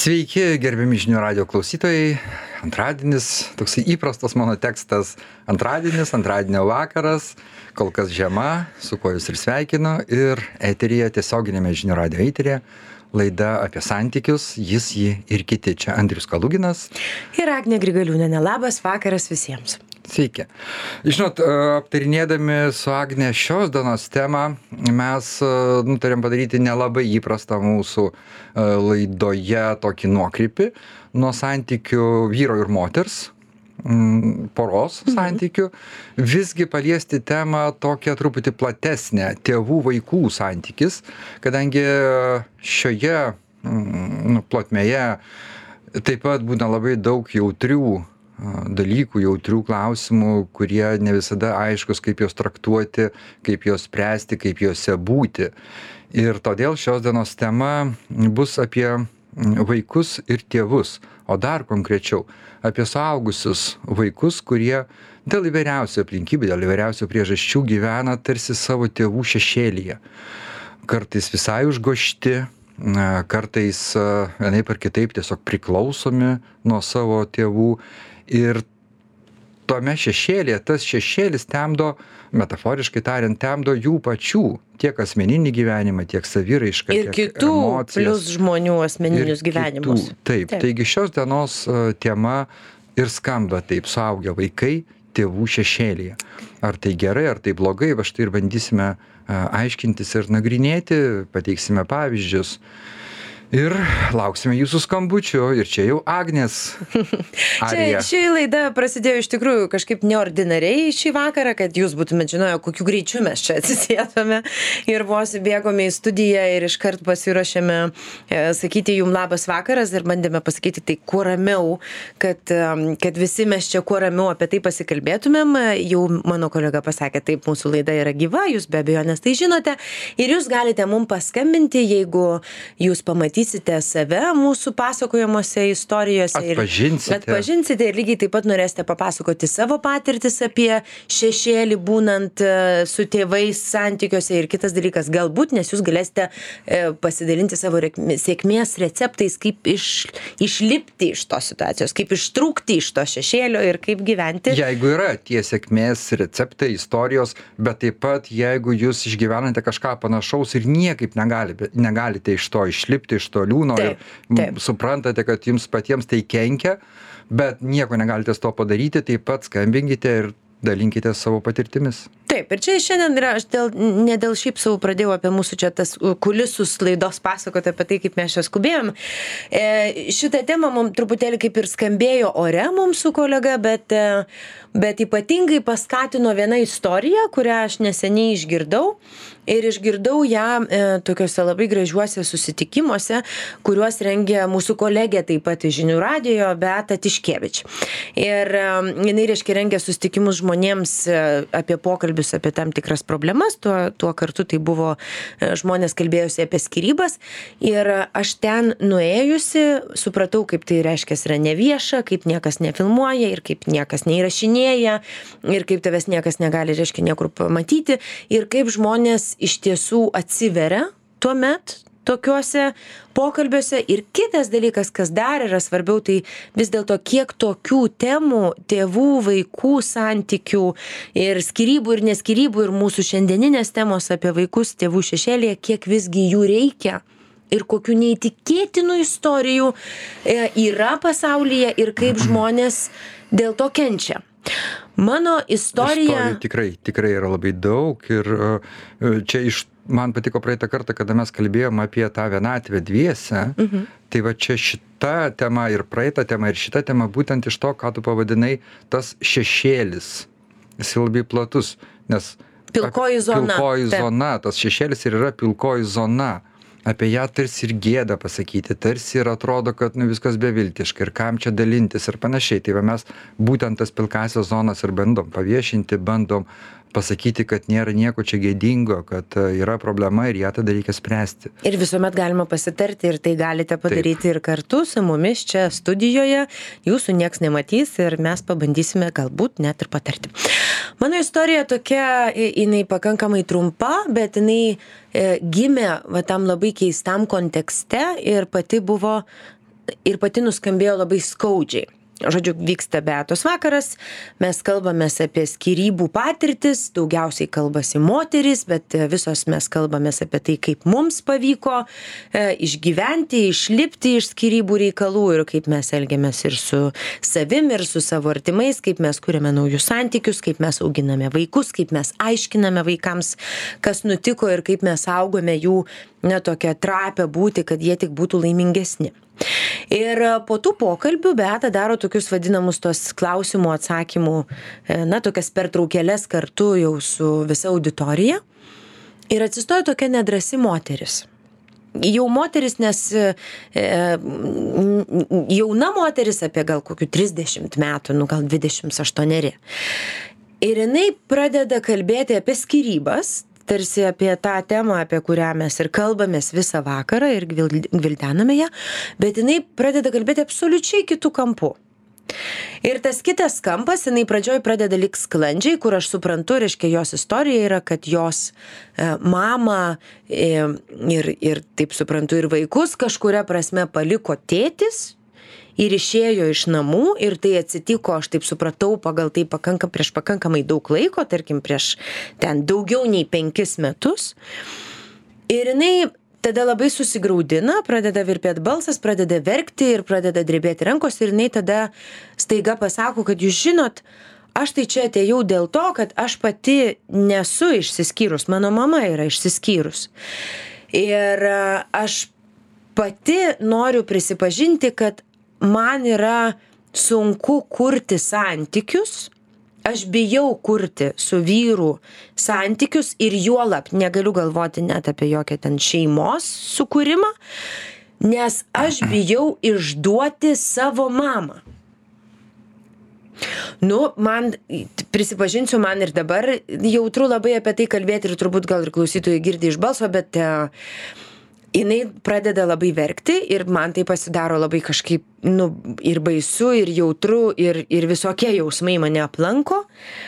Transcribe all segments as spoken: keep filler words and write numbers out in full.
Sveiki, gerbiami žinių radio klausytojai. Antradienis, toksai įprastas mano tekstas. Antradienis, antradienio vakaras, kol kas žiema, su kuo jūs ir sveikinu. Ir eteryje, tiesioginėme žinių radio eteryje, laida apie santykius, jis, ji ir kiti. Čia Andrius Kaluginas. Ir Agnė Grigaliūnienė. Labas vakaras visiems. Sveiki. Žinot, aptarinėdami su Agne šios dienos temą, mes nutarėm padaryti nelabai įprastą mūsų laidoje tokį nuokrypį nuo santykių vyro ir moters, poros santykių, visgi paliesti temą tokią truputį platesnę, tėvų vaikų santykis, kadangi šioje nu, plotmėje taip pat būna labai daug jautrių dalykų, jautrių klausimų, kurie ne visada aiškus, kaip juos traktuoti, kaip juos spręsti, kaip juose būti. Ir todėl šios dienos tema bus apie vaikus ir tėvus, o dar konkrečiau apie suaugusius vaikus, kurie dėl įvairiausių aplinkybių, dėl įvairiausių priežasčių gyvena tarsi savo tėvų šešėlyje. Kartais visai užgošti, kartais vienaip ar kitaip tiesiog priklausomi nuo savo tėvų. Ir tome šešėlėje, tas šešėlis temdo, metaforiškai tariant, temdo jų pačių, tiek asmeninį gyvenimą, tiek saviraišką, ir tiek kitų emocijas. Plus žmonių asmeninius gyvenimus. Kitų. Taip, taip, taigi šios dienos tema ir skamba taip: suaugę vaikai tėvų šešėlyje. Ar tai gerai, ar tai blogai, va štai ir bandysime aiškintis ir nagrinėti, pateiksime pavyzdžius. Ir lauksime jūsų skambučių. Ir čia jau Agnės arija. Čia ši laida prasidėjo iš tikrųjų kažkaip neordinariai šį vakarą, kad jūs būtumėt žinoję, kokiu greičiu mes čia atsisėdome. Ir vos bėgome į studiją ir iškart pasiruošėme e, sakyti jums labas vakaras ir bandėme pasakyti tai kuo ramiau, kad, kad visi mes čia kuo ramiau apie tai pasikalbėtumėm. Jau mano kolega pasakė, taip, mūsų laida yra gyva, jūs be abejonės tai žinote. Ir jūs galite mums paskambinti, jeigu jūs pamatysite save mūsų pasakojimuose istorijose. Atpažinsite. Ir, atpažinsite ir lygiai taip pat norėsite papasakoti savo patirtis apie šešėlį būnant su tėvais santykiuose. Ir kitas dalykas, galbūt, nes jūs galėsite pasidalinti savo sėkmės receptais, kaip iš, išlipti iš tos situacijos, kaip ištrūkti iš to šešėlio ir kaip gyventi. Jeigu yra tie sėkmės receptai, istorijos, bet taip pat jeigu jūs išgyvenate kažką panašaus ir niekaip negali, negalite iš to išlipti, iš to liūno ir taip. Suprantate, kad jums patiems tai kenkia, bet nieko negalite su to padaryti, taip pat skambinkite ir dalinkite savo patirtimis. Taip, ir čia šiandien yra, aš dėl, ne dėl šiaip savo pradėjau apie mūsų čia tas kulisus laidos pasakoti apie tai, kaip mes čia skubėjom. E, šitą temą mums truputėlį kaip ir skambėjo ore mums su kolega, bet, bet ypatingai paskatino viena istorija, kurią aš neseniai išgirdau. Ir išgirdau ją e, tokiuose labai gražiuose susitikimuose, kuriuos rengė mūsų kolegė taip pat iš žinių radijo, Beata Tiškevič. Ir e, jinai, reiškia, rengė susitikimus žmonėms e, apie pokalbius, apie tam tikras problemas. Tuo, tuo kartu tai buvo e, žmonės kalbėjusi apie skyrybas. Ir aš ten nuėjusi, supratau, kaip tai reiškia yra nevieša, kaip niekas nefilmuoja ir kaip niekas neįrašinėja ir kaip tavęs niekas negali, reiškia, niekur pamatyti ir kaip žmonės iš tiesų atsiveria tuomet tokiuose pokalbiuose. Ir kitas dalykas, kas dar yra svarbiau, tai vis dėlto kiek tokių temų, tėvų, vaikų santykių ir skyrybų ir neskyrybų ir mūsų šiandieninės temos apie vaikus tėvų šešėlyje, kiek visgi jų reikia. Ir kokių neįtikėtinų istorijų yra pasaulyje ir kaip žmonės dėl to kenčia. Mano istorija... Istorijų tikrai, tikrai yra labai daug ir čia iš, man patiko praeitą kartą, kada mes kalbėjom apie tą vienatvę dviese, mhm. Tai va čia šita tema ir praeitą tema ir šita tema būtent iš to, ką tu pavadinai, tas šešėlis. Jis labai platus, nes... Pilkoji zona. Pilkoji zona, tas šešėlis ir yra pilkoji zona. Apie ją tarsi ir gėda pasakyti, tarsi ir atrodo, kad nu, viskas beviltiška ir kam čia dalintis ir panašiai. Tai va mes būtent tas pilkasias zonas ir bandom paviešinti, bandom pasakyti, kad nėra nieko čia gėdingo, kad yra problema ir ją tada reikia spręsti. Ir visuomet galima pasitarti ir tai galite padaryti Taip. Ir kartu su mumis čia studijoje. Jūsų nieks nematys ir mes pabandysime galbūt net ir patarti. Mano istorija tokia, jinai pakankamai trumpa, bet jinai e, gimė va, tam labai keistam kontekste ir pati buvo ir pati nuskambėjo labai skaudžiai. Žodžiu, vyksta Beatos vakaras, mes kalbamės apie skyrybų patirtis, daugiausiai kalbasi moterys, bet visos mes kalbamės apie tai, kaip mums pavyko e, išgyventi, išlipti iš skyrybų reikalų ir kaip mes elgiamės ir su savim, ir su savo artimais, kaip mes kuriame naujus santykius, kaip mes auginame vaikus, kaip mes aiškiname vaikams, kas nutiko ir kaip mes augome jų netokią trapę būti, kad jie tik būtų laimingesni. Ir po tų pokalbių Beata daro tokius vadinamus tos klausimų atsakymų, na, tokias pertraukėlės kartu jau su visa auditorija. Ir atsistoja tokia nedrasi moteris. Jau moteris, nes e, jauna moteris apie gal kokių trisdešimt metų, nu gal dvidešimt aštuoni. Ir jinai pradeda kalbėti apie skyrybas, tarsi apie tą temą, apie kurią mes ir kalbamės visą vakarą ir gvildename ją, bet jinai pradeda kalbėti absoliučiai kitų kampų. Ir tas kitas kampas, jinai pradžioj pradeda lyg sklandžiai, kur aš suprantu, reiškia, jos istorija yra, kad jos e, mama e, ir, ir, taip suprantu, ir vaikus kažkuria prasme paliko tėtis, ir išėjo iš namų ir tai atsitiko, aš taip supratau, pagal tai pakanka, prieš pakankamai daug laiko, tarkim prieš ten daugiau nei penkis metus. Ir jinai tada labai susigraudina, pradeda virpėti balsas, pradeda verkti ir pradeda drebėti rankos ir jinai tada staiga pasako, kad jūs žinot, aš tai čia atėjau dėl to, kad aš pati nesu išsiskyrus, mano mama yra išsiskyrus. Ir aš pati noriu prisipažinti, kad man yra sunku kurti santykius, aš bijau kurti su vyru santykius ir juolab negaliu galvoti net apie jokią ten šeimos sukūrimą, nes aš bijau išduoti savo mamą. Nu, man, prisipažinsiu, man ir dabar jautru labai apie tai kalbėti ir turbūt gal ir klausytojai girdi iš balso, bet uh, jinai pradeda labai verkti ir man tai pasidaro labai kažkaip, nu, ir baisu, ir jautru, ir, ir visokie jausmai mane aplanko.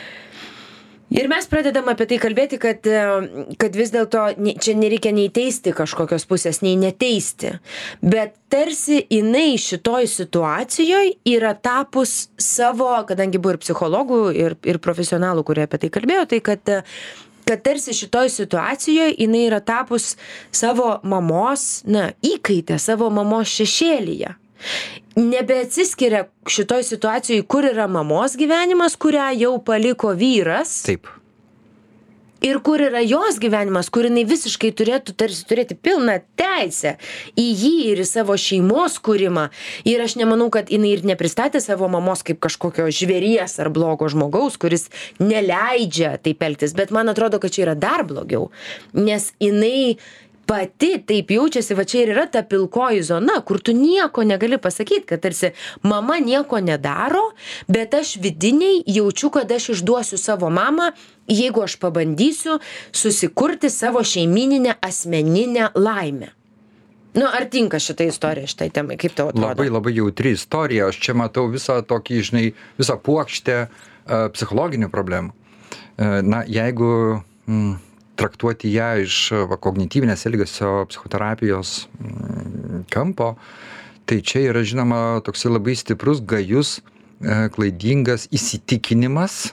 Ir mes pradedam apie tai kalbėti, kad, kad vis dėlto čia nereikia nei teisti kažkokios pusės, nei neteisti. Bet tarsi jinai šitoj situacijoje yra tapus savo, kadangi buvo ir psichologų, ir, ir profesionalų, kurie apie tai kalbėjo, tai kad kad tarsi šitoj situacijoje jinai yra tapus savo mamos, na, įkaitę, savo mamos šešėlyje. Nebeatsiskiria šitoj situacijoje, kur yra mamos gyvenimas, kurią jau paliko vyras. Taip. Ir kur yra jos gyvenimas, kur jinai visiškai turėtų tarsi turėti pilną teisę į jį ir į savo šeimos kūrimą. Ir aš nemanau, kad jinai ir nepristatė savo mamos kaip kažkokio žvėries ar blogo žmogaus, kuris neleidžia taip elgtis. Bet man atrodo, kad čia yra dar blogiau, nes jinai pati taip jaučiasi, va čia ir yra ta pilkoji zona, kur tu nieko negali pasakyti, kad tarsi mama nieko nedaro, bet aš vidiniai jaučiu, kad aš išduosiu savo mamą, jeigu aš pabandysiu susikurti savo šeimininę asmeninę laimę. Nu, ar tinka šitą istoriją šitai temai, kaip tau atrodo? Labai, labai jautri istorija, aš čia matau visą tokį, žinai, visą puokštę uh, psichologinių problemų. Uh, na, jeigu mm, traktuoti ją iš va, kognityvinės elgesio psichoterapijos mm, kampo, tai čia yra, žinoma, toksai labai stiprus, gajus, e, klaidingas įsitikinimas,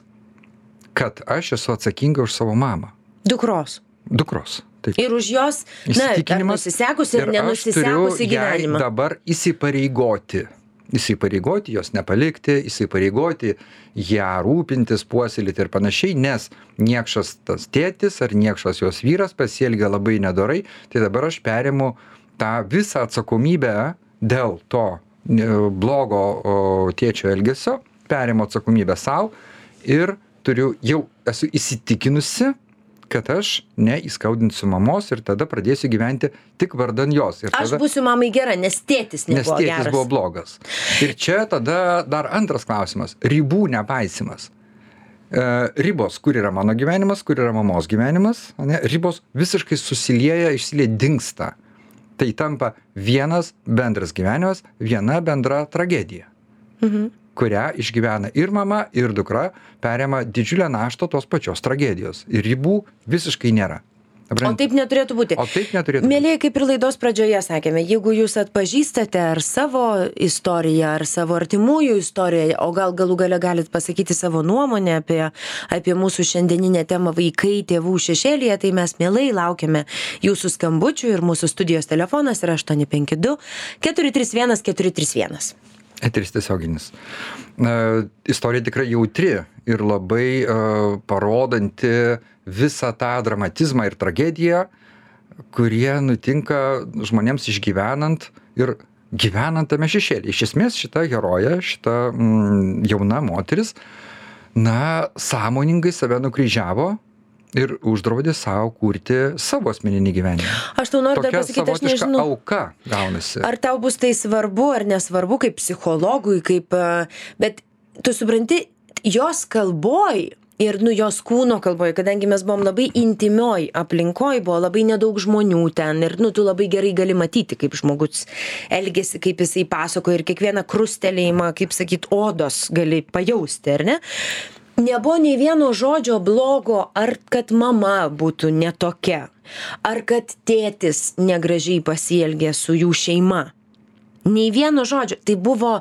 kad aš esu atsakinga už savo mamą. Dukros. Dukros. Taip. Ir už jos, na, ar nusisekusi ir nenusisekusi gyvenimą. Ir dabar įsipareigoti. Įsipareigoti, jos nepalikti, įsipareigoti ją rūpintis, puoselėti ir panašiai, nes niekšas tas tėtis ar niekšas jos vyras pasielgia labai nedorai, tai dabar aš perimu tą visą atsakomybę dėl to blogo tėčio elgesio, perimu atsakomybę savo ir turiu, jau esu įsitikinusi, kad aš neįskaudinsiu mamos ir tada pradėsiu gyventi tik vardan jos. Ir tada, aš būsiu mamai gera, nes tėtis nebuvo geras. Nes tėtis geras. buvo blogas. Ir čia tada dar antras klausimas. Ribų nepaisimas. E, ribos, kur yra mano gyvenimas, kur yra mamos gyvenimas. Ne? Ribos visiškai susilieja, išsilieja, dingsta. Tai tampa vienas bendras gyvenimas, viena bendra tragedija. Mhm. Kurią išgyvena ir mama, ir dukra, perima didžiulę naštą tos pačios tragedijos. Ir ribų visiškai nėra. O taip neturėtų būti. O taip neturėtų būti. Mėlyje, kaip ir laidos pradžioje sakėme, jeigu jūs atpažįstate ar savo istoriją, ar savo artimųjų istoriją, o gal galų gale galit pasakyti savo nuomonę apie, apie mūsų šiandieninę temą vaikai tėvų šešėlyje, tai mes mielai laukiame jūsų skambučių ir mūsų studijos telefonas yra aštuoni penki du keturi trys vienas keturi trys vienas. Eteris tiesioginis. Uh, istorija tikrai jautri ir labai uh, parodanti visą tą dramatizmą ir tragediją, kurie nutinka žmonėms išgyvenant ir gyvenant tame šešėlyje. Iš esmės šita herojė, šita mm, jauna moteris, na, sąmoningai save nukryžiavo ir uždraudė savo kurti savo asmeninį gyvenimą. Aš tau noriu dar Tokia pasakyti, aš savotiška nežinau. auka gaunasi. Ar tau bus tai svarbu ar nesvarbu kaip psichologui, kaip, a, bet tu supranti, jos kalboj ir, nu, jos kūno kalboj, kadangi mes buvom labai intimioj aplinkoj, buvo labai nedaug žmonių ten ir, nu, tu labai gerai gali matyti, kaip žmogus elgėsi, kaip jisai pasako ir kiekvieną krustelėjimą, kaip sakyt, odos gali pajausti, ar ne? Nebuvo nei vieno žodžio blogo, ar kad mama būtų netokia, ar kad tėtis negražiai pasielgė su jų šeima. Nei vieno žodžio. Tai buvo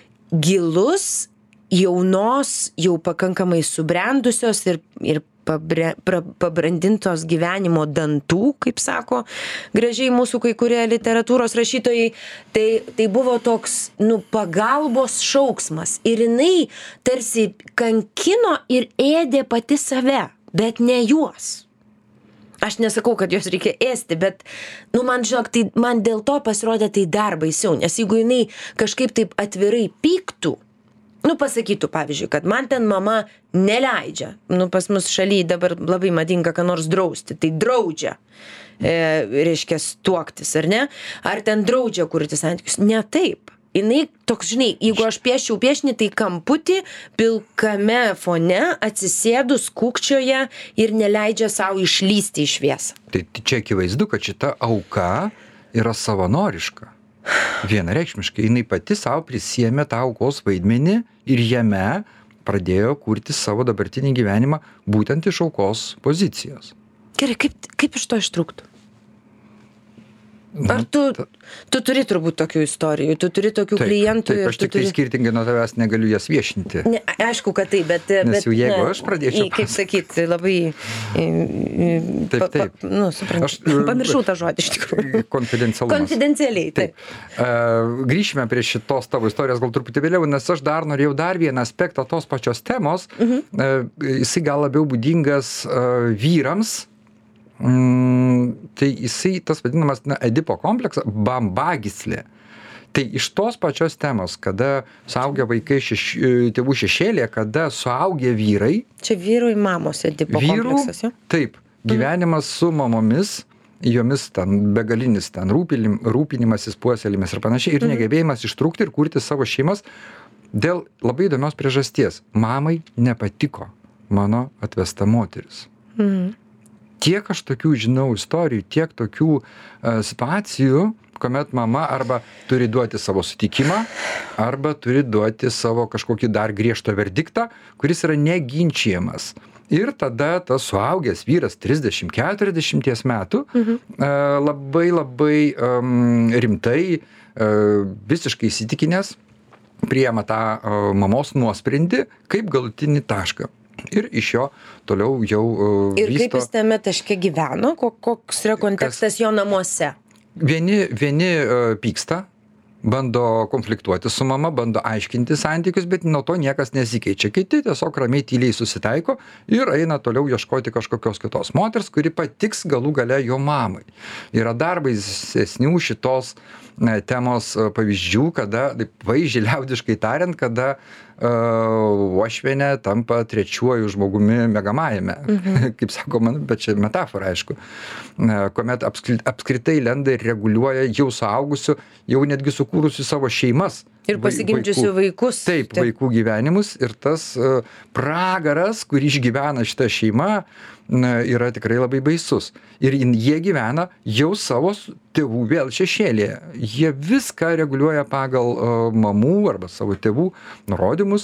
gilus, jaunos, jau pakankamai subrendusios ir, ir pabre, pra, pabrandintos gyvenimo dantų, kaip sako gražiai mūsų kai kurie literatūros rašytojai. Tai, tai buvo toks, nu, pagalbos šauksmas. Ir jinai tarsi kankino ir ėdė pati save, bet ne juos. Aš nesakau, kad jos reikia ėsti, bet, nu, man, žinok, tai man dėl to pasirodė tai dar baisiau, nes jeigu jinai kažkaip taip atvirai pyktų, nu, pasakytų, pavyzdžiui, kad man ten mama neleidžia, nu, pas mus šalyje dabar labai madinga ką nors drausti, tai draudžia, e, reiškia, tuoktis, ar ne? Ar ten draudžia kurti santykius? Ne taip. Jinai toks, žinai, jeigu aš piešiau piešinį, tai kamputį pilkame fone atsisėdus kūkčioje ir neleidžia savo išlysti į šviesą. Tai čia akivaizdu, kad šita auka yra savanoriška. Vienareikšmiškai, jinai pati savo prisėmė tą aukos vaidmenį ir jame pradėjo kurti savo dabartinį gyvenimą būtent iš aukos pozicijos. Gerai, kaip, kaip iš to ištrūktų? Ar tu, tu turi turbūt tokių istorijų, tu turi tokių taip, klientų taip, ir aš tu tik tai turi... skirtingai nuo tavęs negaliu jas viešinti. Ne, aišku, kad taip, bet... Nes bet, jau jeigu na, aš pradėčiau... Kaip sakyti, labai... Taip, pa, taip. Pa, nu, suprantu. Aš, pamiršau tą žodį iš tikrųjų. Konfidencialumas. Konfidencialiai, taip. taip. Uh, grįšime prie šitos tavo istorijos gal truputį vėliau, nes aš dar norėjau dar vieną aspektą tos pačios temos. Uh-huh. Uh, jisai gal labiau būdingas uh, vyrams. Mm, tai jisai tas vadinamas, na, Edipo kompleksas, bambagyslė. Tai iš tos pačios temos, kada suaugę vaikai šeš, tėvų šešėlė, kada suaugę vyrai. Čia vyrų į mamos Edipo vyrų, kompleksas, jo? Taip, gyvenimas mhm. su mamomis, jomis ten begalinis ten rūpinim, rūpinimasis, puoselimis ir panašiai, ir mhm. negebėjimas ištrūkti ir kurti savo šeimas dėl labai įdomios priežasties. Mamai nepatiko mano atvesta moteris. Mhm. Tiek aš tokių žinau istorijų, tiek tokių uh, situacijų, kuomet mama arba turi duoti savo sutikimą, arba turi duoti savo kažkokį dar griežtą verdiktą, kuris yra neginčiamas. Ir tada tas suaugęs vyras trisdešimt keturiasdešimt metų mhm. uh, labai labai um, rimtai, uh, visiškai įsitikinęs, priima tą uh, mamos nuosprendį kaip galutinį tašką. Ir iš jo toliau jau uh, ir vysto... kaip jis tame taške gyveno, koks yra kontekstas kas... jo namuose? Vieni, vieni uh, pyksta, bando konfliktuoti su mama, bando aiškinti santykius, bet nuo to niekas nesikeičia. Kiti tiesiog ramiai tyliai susitaiko ir eina toliau ieškoti kažkokios kitos moters, kuri patiks galų gale jo mamai. Yra dar baisesnių šitos ne, temos pavyzdžių, kada, vaizdžiai liaudiškai tariant, kada uh, uošvienė tampa trečiuoju žmogumi miegamajame. Mhm. Kaip sakoma, bet čia metafora, aišku. Uh, kuomet apskritai lenda ir reguliuoja jau suaugusių, jau netgi sukūrusių savo šeimas. Ir pasigimdžiusių vaikus. Taip, taip, vaikų gyvenimus. Ir tas uh, pragaras, kurį išgyvena šita šeima, uh, yra tikrai labai baisus. Ir jie gyvena jau savo tėvų vėl šešėlėje. Jie viską reguliuoja pagal uh, mamų arba savo tėvų nurodymus,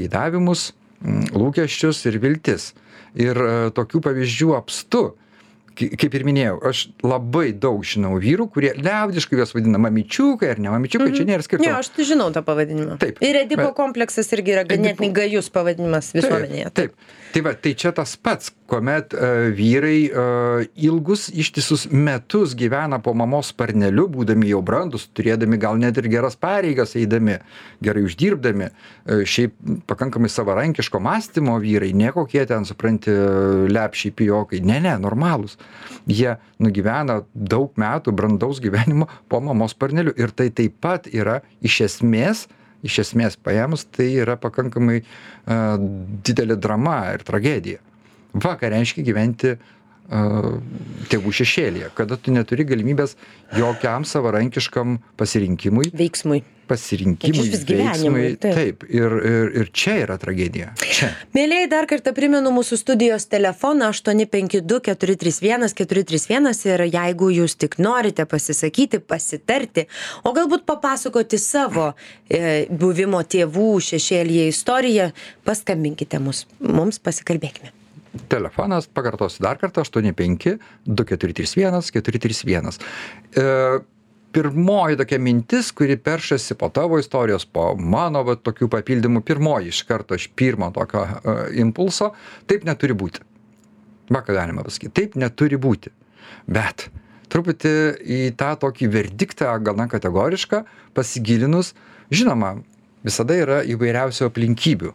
pageidavimus, um, lūkesčius ir viltis. Ir uh, tokių pavyzdžių apstu, kaip ir minėjau, aš labai daug žinau vyrų, kurie liaudiškai juos vadina mamyčiukai ar ne mamyčiukai, mm-hmm. čia nėra skirtumo. Ne, aš tai žinau tą pavadinimą. Taip. Ir Edipo bet... kompleksas irgi yra ganėtinai Edipo... gajus pavadinimas visuomenėje. Taip, taip. Tai va, tai čia tas pats, kuomet uh, vyrai uh, ilgus ištisus metus gyvena po mamos sparneliu, būdami jau brandus, turėdami gal net ir geras pareigas eidami, gerai uždirbdami, uh, šiaip pakankamai savarankiško mąstymo vyrai, ne kokie ten, supranti, lepšiai pijokai, ne, ne, normalūs. Jie nugyvena daug metų brandaus gyvenimo po mamos sparneliu ir tai taip pat yra iš esmės iš esmės paėmus, tai yra pakankamai uh, didelė drama ir tragedija. Va, ką reiškia gyventi uh, tėvų šešėlyje, kada tu neturi galimybės jokiam savarankiškam pasirinkimui. Veiksmui. Pasirinkimui, veiksmui. Taip, taip ir, ir, ir čia yra tragedija. Čia. Mielieji, dar kartą primenu mūsų studijos telefoną aštuoni penki du keturi trys vienas keturi trys vienas ir jeigu jūs tik norite pasisakyti, pasitarti, o galbūt papasakoti savo e, buvimo tėvų šešėlyje istoriją, paskambinkite mus, mums pasikalbėkime. Telefonas, pakartosiu dar kartą, aštuoni penki du keturi trys vienas keturi trys vienas. E, Pirmoji tokia mintis, kuri peršasi po tavo istorijos, po mano va, tokių papildymų, pirmoji iš karto, iš pirmo tokio uh, impulso, taip neturi būti. Va, ką galima pasakyti, taip neturi būti. Bet truputį į tą tokį verdiktą, gana kategorišką, pasigilinus, žinoma, visada yra įvairiausių aplinkybių.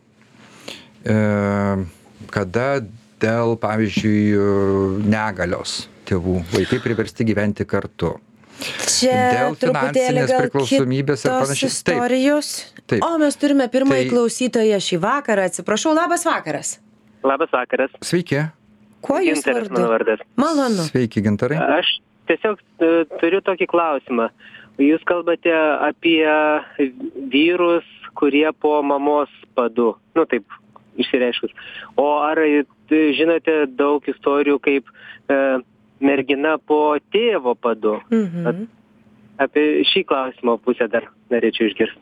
E, kada dėl, pavyzdžiui, negalios tėvų vaikai priversti gyventi kartu. Čia dėl truputėlį gal kitos istorijos. Taip. O mes turime pirmąjį tai... klausytoją šį vakarą. Atsiprašau, labas vakaras. Labas vakaras. Sveiki. Kuo jūs Gintaras, vardu? mano vardas. Malonu. Sveiki, Gintarai. Aš tiesiog uh, turiu tokį klausimą. Jūs kalbate apie vyrus, kurie po mamos padu. Nu taip, išsireiškus. O ar žinote daug istorijų, kaip uh, mergina po tėvo padu? Mhm. Apie šį klausimą pusę dar norėčiau išgirsti.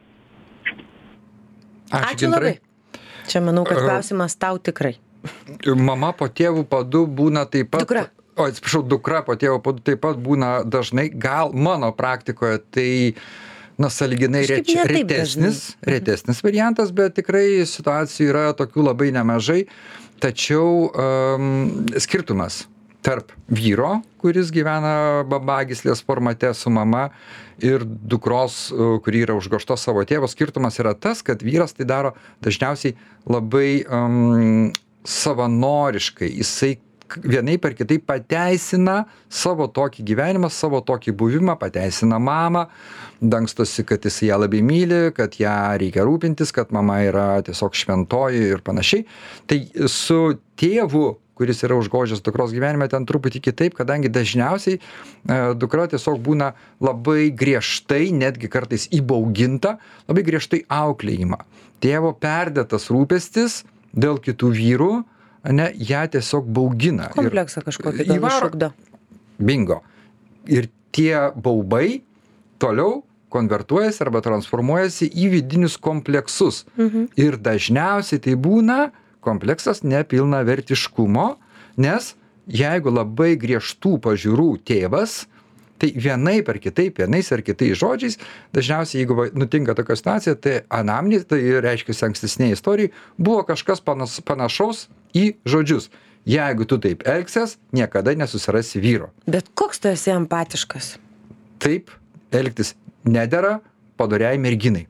Ačiū, Ačiū labai. Čia manau, kad klausimas tau tikrai. Mama po tėvų padu būna taip pat... Dukra. O, atsiprašau, dukra po tėvo padu taip pat būna dažnai, gal mano praktikoje tai, na, sąlyginai reč, retesnis, retesnis variantas, bet tikrai situacijų yra tokių labai nemažai. Tačiau um, skirtumas tarp vyro, kuris gyvena babagyslės formate su mama, ir dukros, kuri yra užgožta savo tėvo, skirtumas yra tas, kad vyras tai daro dažniausiai labai um, savanoriškai. Jisai vienaip ar kitaip pateisina savo tokį gyvenimą, savo tokį buvimą, pateisina mamą, dangstosi, kad jis ją labai myli, kad ją reikia rūpintis, kad mama yra tiesiog šventoji ir panašiai. Tai su tėvu, kuris yra užgožęs dukros gyvenime, ten truputį kitaip, kadangi dažniausiai e, dukra tiesiog būna labai griežtai, netgi kartais įbauginta, labai griežtai auklėjimą. Tėvo perdėtas rūpestis dėl kitų vyrų, ne, ją tiesiog baugina. Kompleksą kažkokį gal išugdo. Bingo. Ir tie baubai toliau konvertuojasi arba transformuojasi į vidinius kompleksus. Mhm. Ir dažniausiai tai būna kompleksas nepilnavertiškumo, nes jeigu labai griežtų pažiūrų tėvas, tai vienaip ar kitaip, vienais ar kitais žodžiais, dažniausiai jeigu nutinka tokia situacija, tai anamnės, tai reiškia ankstesnėje istorijoje, buvo kažkas panas, panašaus į žodžius. Jeigu tu taip elgsies, niekada nesusirasi vyro. Bet koks tu esi empatiškas? Taip elgtis nedera padoriai merginai.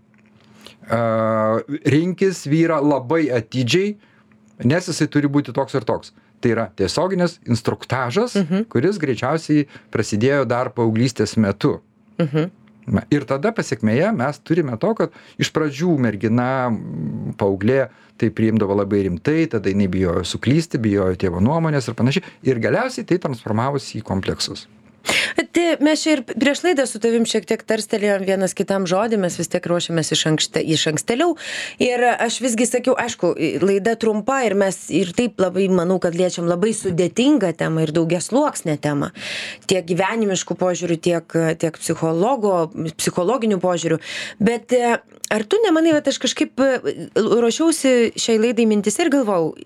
Uh, rinkis vyrą labai atidžiai, nes jisai turi būti toks ir toks. Tai yra tiesioginis instruktažas, mhm. kuris greičiausiai prasidėjo dar paauglystės metu. Mhm. Ir tada pasiekmėje mes turime to, kad iš pradžių mergina, paauglė, tai priimdavo labai rimtai, tada jinai bijojo suklysti, bijojo tėvo nuomonės ir panašiai. Ir galiausiai tai transformavosi į kompleksus. Tai mes čia ir prieš laidą su tavim šiek tiek tarstelėjom vienas kitam žodį, mes vis tiek ruošiamės iš, ankšte, iš ankstėliau. Ir aš visgi sakiau, aišku, laida trumpa ir mes ir taip labai, manau, kad liečiam labai sudėtingą temą ir daugiasluoksnę temą. Tiek gyvenimiškų požiūrių, tiek, tiek psichologinių požiūrių. Bet ar tu nemanai, kad aš kažkaip ruošiausi šiai laidai mintis ir galvojau,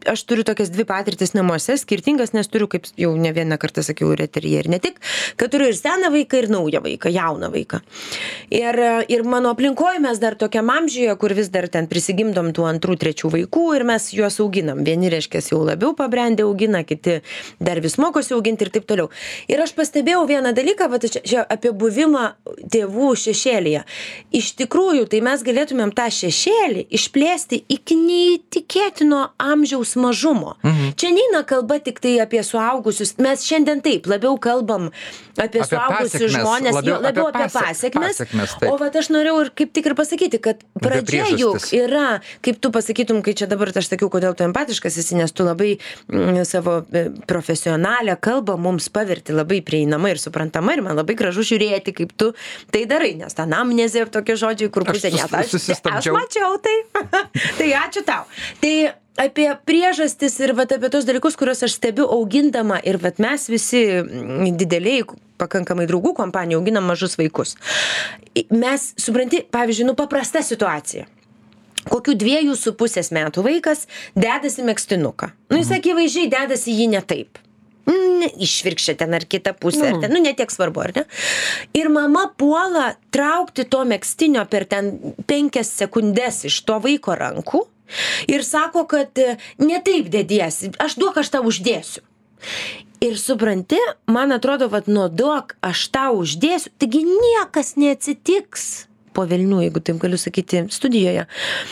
aš turiu tokias dvi patirtis namuose, skirtingas, nes turiu, kaip jau ne vieną kartą sakiau, ir eteryje, ir ne tik, kad turiu ir seną vaiką, ir naują vaiką, jauną vaiką. Ir, ir mano aplinkoje mes dar tokiam amžiuje, kur vis dar ten prisigimdom tų antrų, trečių vaikų ir mes juos auginam. Vieni, reiškia, jau labiau pabrendę augina, kiti dar vis mokosi auginti ir taip toliau. Ir aš pastebėjau vieną dalyką, va, čia, čia apie buvimą tėvų šešėlyje. Iš tikrųjų, tai mes galėtumėm tą šešėlį išplėsti iki neįtikėtino amžiaus mažumo. Mhm. Čia neina kalba tik tai apie suaugusius. Mes šiandien taip labiau kalbam apie, apie suaugusius žmonės, labiau, jo, labiau apie, apie pasiekmes. pasiekmes o vat aš norėjau ir kaip tik ir pasakyti, kad pradžia juk yra, kaip tu pasakytum, kai čia dabar aš sakiau, kodėl tu empatiškas esi, nes tu labai mm, savo profesionalią kalbą mums paverti labai prieinama ir suprantama ir man labai gražu žiūrėti, kaip tu tai darai, nes ta anamnezė tokie žodžiai, kur pusė net aš, aš mačiau tai. Tai ačiū tau. Tai apie priežastis ir vat, apie tos dalykus, kuriuos aš stebiu augindama ir vat, mes visi dideliai, pakankamai draugų kompanijų auginam mažus vaikus. Mes, supranti, pavyzdžiui, nu paprasta situacija. Kokių dviejų su pusės metų vaikas dedasi megztinuką. Nu, jis akivaizdžiai dedasi jį ne taip. Išvirkščia ten ar kitą pusę, ar ten, nu netiek svarbu, ar ne? Ir mama puola traukti to megztinio per ten penkias sekundės iš to vaiko rankų ir sako, kad ne taip dediesi, aš duok, aš tau uždėsiu. Ir supranti, man atrodo, vat nuo duok, aš tau uždėsiu, taigi niekas neatsitiks, po velnių, jeigu taip galiu sakyti studijoje,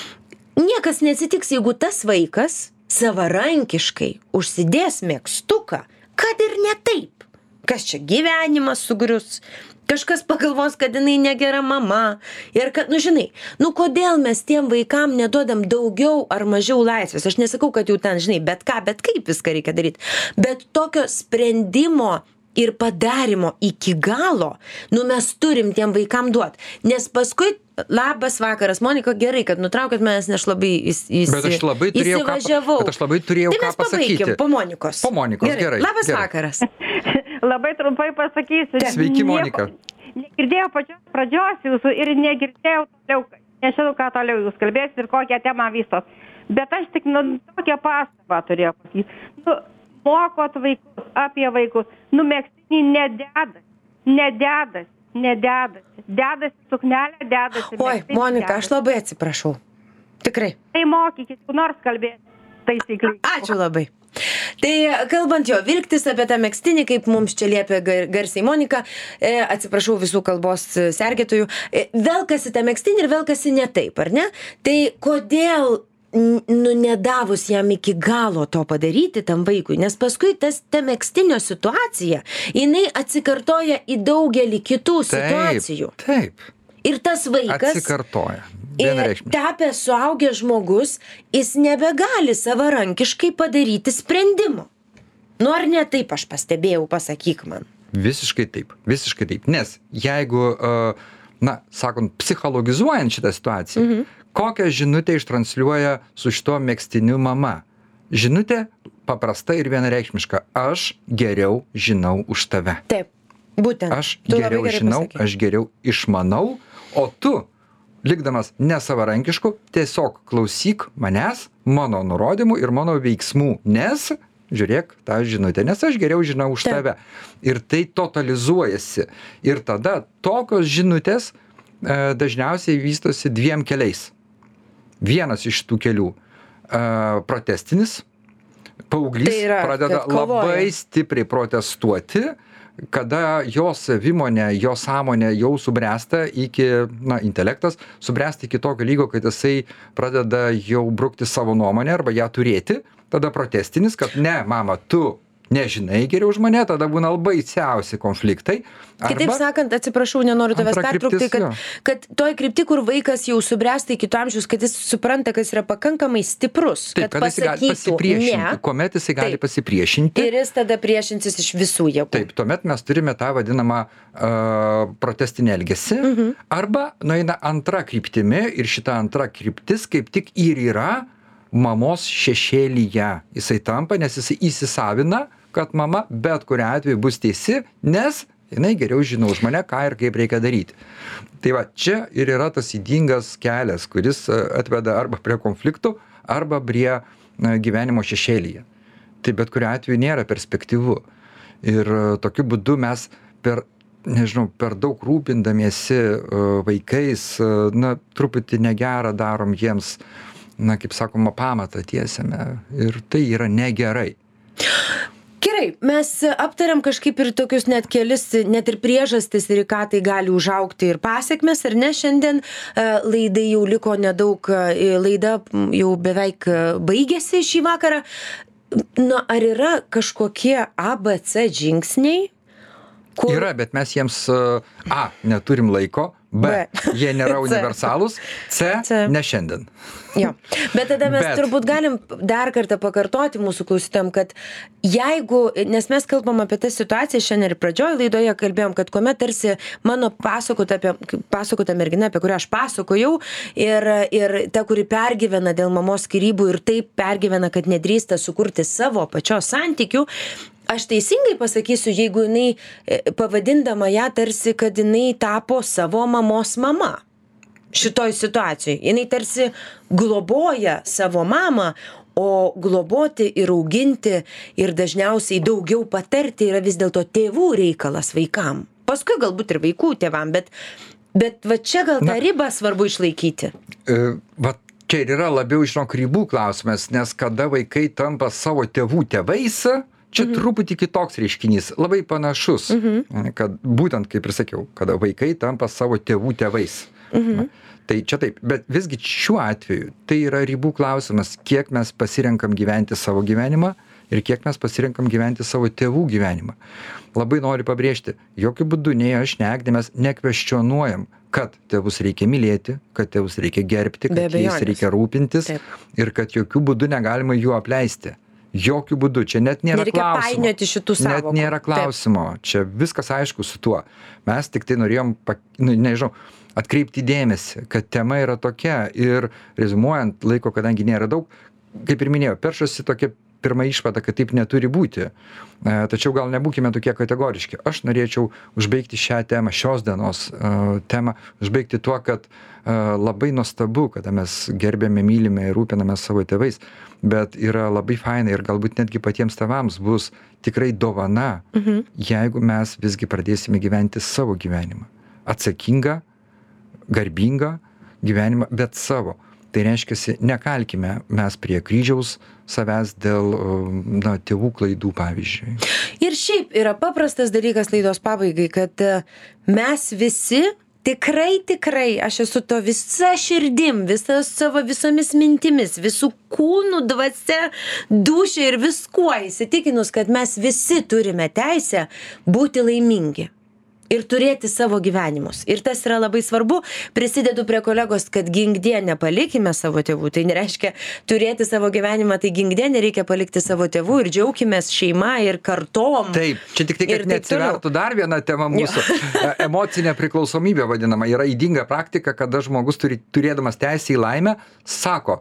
niekas neatsitiks, jeigu tas vaikas savarankiškai užsidės megztuką, kad ir ne taip. Kas čia gyvenimas sugrius, kažkas pagalvos, kad jinai negera mama. Ir kad, nu žinai, nu kodėl mes tiem vaikam neduodam daugiau ar mažiau laisvės. Aš nesakau, kad jau ten, žinai, bet ką, bet kaip viską reikia daryti. Bet tokio sprendimo ir padarimo iki galo, nu mes turim tiem vaikam duoti. Nes paskui, labas vakaras, Monika, gerai, kad nutraukėt manęs, nes aš labai įs, įs, bet aš labai turėjau įsivažiavau. Ką, bet aš labai turėjau tai ką pasakyti. Tai mes pabaikim po Monikos. Po Monikos, gerai. gerai labas gerai. vakaras. Labai trumpai pasakysiu. Sveiki, Monika. Negirdėjau pačios pradžios jūsų ir negirdėjau toliau, nežinau, ką toliau jūs kalbėsit ir kokią temą vystot. Bet aš tik nu, tokią pastabą turėjau pasakyti. Nu, mokot vaikus apie vaikus. Nu, megztinį nededasi, nededasi, nededasi. Dedasi suknelė, dedasi. Oi, Monika, aš labai atsiprašau. Tikrai. Tai mokykit, kur nors kalbėti taisyklių. Ačiū labai. Tai kalbant jo, vilktis apie tą megztinį, kaip mums čia liepia garsiai Monika, e, atsiprašau visų kalbos sergėtojų, e, velkasi tą megztinį ir velkasi ne taip, ar ne? Tai kodėl nu nedavus jam iki galo to padaryti tam vaikui, nes paskui tas ta megztinio situacija, jinai atsikartoja į daugelį kitų taip, situacijų. Taip. Ir tas vaikas atsikartoja. Ir tapęs suaugęs žmogus, jis nebegali savarankiškai padaryti sprendimo. Nu ar ne taip aš pastebėjau, pasakyk man. Visiškai taip, visiškai taip. Nes jeigu, na, sakant, psichologizuojant šitą situaciją, mhm. kokią žinutę ištransliuoja su šituo megztiniu mama? Žinutė paprasta ir vienareikšmiška. Aš geriau žinau už tave. Taip, būtent. Aš geriau žinau, pasakė. Aš geriau išmanau, o tu, likdamas nesavarankišku, tiesiog klausyk manęs, mano nurodymų ir mano veiksmų, nes, žiūrėk tą žinutę, nes aš geriau žinau už Taip. tave. Ir tai totalizuojasi. Ir tada tokios žinutės e, dažniausiai vystosi dviem keliais. Vienas iš tų kelių e, protestinis. Paauglys tai yra, pradeda labai stipriai protestuoti, kada jo savimonė, jo sąmonė jau subręsta iki, na, intelektas subręsta iki tokio lygio, kad jisai pradeda jau brukti savo nuomonę arba ją turėti, tada protestinis, kad ne, mama, tu nežinai geriau už mane, tada būna baisiausi konfliktai. Arba, kitaip sakant, atsiprašau, nenoriu tavęs pertraukti, kad, kad toj krypti, kur vaikas jau subręsta iki to amžiaus, kad jis supranta, kad jis yra pakankamai stiprus, taip, kad, kad jis gali pasipriešinti, ne, kuomet jis gali taip, pasipriešinti. Ir jis tada priešinsis iš visų jėgų. Taip, tuomet mes turime tą vadinamą uh, protestinį elgesį, mhm. arba nueina antra kryptimi ir šita antra kryptis kaip tik ir yra mamos šešėlyje. Jisai tampa, nes jisai įsisavina, kad mama bet kuriuo atveju bus teisi, nes jinai geriau žino už mane, ką ir kaip reikia daryti. Tai va, čia ir yra tas ydingas kelias, kuris atveda arba prie konfliktų, arba prie, na, gyvenimo šešėlyje. Tai bet kuriuo atveju nėra perspektyvu. Ir tokiu būdu mes per, nežinau, per daug rūpindamiesi vaikais, na, truputį negerą darom jiems, na, kaip sakoma, pamatą tiesiame. Ir tai yra negerai. Gerai, mes aptariam kažkaip ir tokius net kelis, net ir priežastis ir į ką tai gali užaugti ir pasiekmes, ar ne? Šiandien laidai jau liko nedaug, laida jau beveik baigėsi šį vakarą. Na, ar yra kažkokie A B C žingsniai? Kur... Yra, bet mes jiems A, neturim laiko, B, B. jie nėra universalūs, C, C, ne šiandien. Jo. Bet tada mes Bet. turbūt galim dar kartą pakartoti mūsų klausytojam, kad jeigu, nes mes kalbam apie tą situaciją, šiandien ir pradžioj laidoje kalbėjom, kad kuomet tarsi mano pasakota, apie, pasakota mergina, apie kurią aš pasakojau, ir, ir ta, kuri pergyvena dėl mamos skyrybų ir taip pergyvena, kad nedrįsta sukurti savo pačios santykių, aš teisingai pasakysiu, jeigu jinai pavadindama ją tarsi, kad jinai tapo savo mamos mama. Šitoj situacijoj. Jinai tarsi globoja savo mamą, o globoti ir auginti ir dažniausiai daugiau patarti yra vis dėlto tėvų reikalas vaikam. Paskui galbūt ir vaikų tėvam, bet, bet va čia gal tą ribą svarbu išlaikyti. E, va čia ir yra labiau, žinok, ribų klausimas, nes kada vaikai tampa savo tėvų tėvais, čia mhm. truputį kitoks reiškinys, labai panašus, mhm. kad būtent, kaip ir sakiau, kada vaikai tampa savo tėvų tėvais. Mhm. Tai čia taip, bet visgi šiuo atveju tai yra ribų klausimas, kiek mes pasirenkam gyventi savo gyvenimą ir kiek mes pasirenkam gyventi savo tėvų gyvenimą. Labai noriu pabrėžti, jokių būdų nei aš, nei Agnė mes nekvestionuojam, kad tėvus reikia mylėti, kad tėvus reikia gerbti, kad jais reikia rūpintis taip. Ir kad jokių būdų negalima jų apleisti. Jokių būdų, čia net nėra Nereikia klausimo. painioti šitų sąvokų. Net nėra klausimo, taip. Čia viskas aišku su tuo. Mes tik tai norėjom, nu, nežinau, atkreipti dėmesį, kad tema yra tokia ir rezumuojant laiko, kadangi nėra daug, kaip ir minėjau, peršasi tokia pirma išvada, kad taip neturi būti. E, tačiau gal nebūkime tokie kategoriški. Aš norėčiau užbaigti šią temą, šios dienos e, temą, užbaigti tuo, kad e, labai nuostabu, kada mes gerbėme, mylime ir rūpiname savo tėvais, bet yra labai fainai ir galbūt netgi patiems tėvams bus tikrai dovana, mhm. jeigu mes visgi pradėsime gyventi savo gyvenimą. Atsakingą, garbingą gyvenimą, bet savo. Tai reiškia, nekalkime mes prie kryžiaus savęs dėl na, tėvų klaidų, pavyzdžiui. Ir šiaip yra paprastas dalykas laidos pabaigai, kad mes visi tikrai, tikrai, aš esu to visa širdim, visa savo visomis mintimis, visų kūnų, dvasia, dūšia ir viskuo įsitikinus, kad mes visi turime teisę būti laimingi. Ir turėti savo gyvenimus. Ir tas yra labai svarbu. Prisidedu prie kolegos, kad gingdie nepalikime savo tėvų. Tai nereiškia turėti savo gyvenimą, tai gingdie nereikia palikti savo tėvų ir džiaukimės šeima ir kartom. Taip, čia tik tai, kad neatsivertų dar viena tema mūsų. Emocinė priklausomybė vadinama. Yra ydinga praktika, kada žmogus turi, turėdamas teisę į laimę, sako,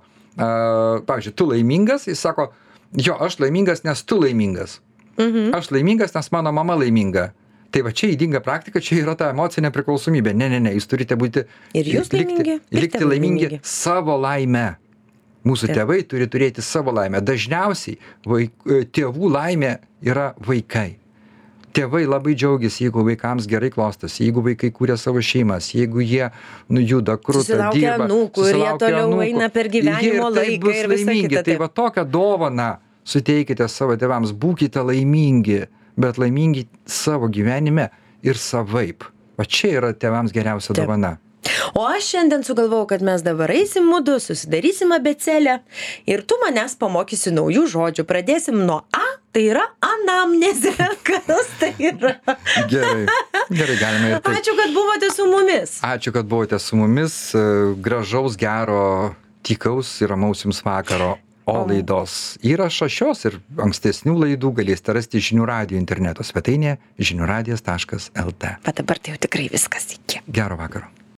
uh, pavyzdžiui, tu laimingas, jis sako, jo, aš laimingas, nes tu laimingas. Mhm. Aš laimingas, nes mano mama laiminga. Tai va čia įdinga praktika, čia yra ta emocinė priklausomybė. Ne, ne, ne, jūs turite būti ir jūs laimingi, likti, likti laimingi, laimingi savo laimę. Mūsų Taip. Tėvai turi turėti savo laimę. Dažniausiai vaik, tėvų laimė yra vaikai. Tėvai labai džiaugiasi, jeigu vaikams gerai klostosi, jeigu vaikai kūrė savo šeimas, jeigu jie nujuda, kruta, susilaukia dirba. Anūkų, ir jie toliau anūkų, eina per gyvenimo laiką ir visą kitą. Tai va tokią dovaną suteikite savo tėvams, būkite laimingi, bet laimingi savo gyvenime ir savaip. Va čia yra tėvams geriausia Taip. Dovana. O aš šiandien sugalvojau, kad mes dabar eisim mudu, susidarysim abėcėlę ir tu manęs pamokysi naujų žodžių. Pradėsim nuo A, tai yra anamnezė. Kas tai yra? Gerai, gerai, galime ir taip. Ačiū, kad buvote su mumis. Ačiū, kad buvote su mumis. Gražaus, gero, tykaus ir ramaus jums vakaro. O laidos įrašą šios ir ankstesnių laidų galėsite rasti Žinių radijo interneto svetainėje žinių radijas taškas el tė. Bet dabar tai jau tikrai viskas iki. Gero vakaro.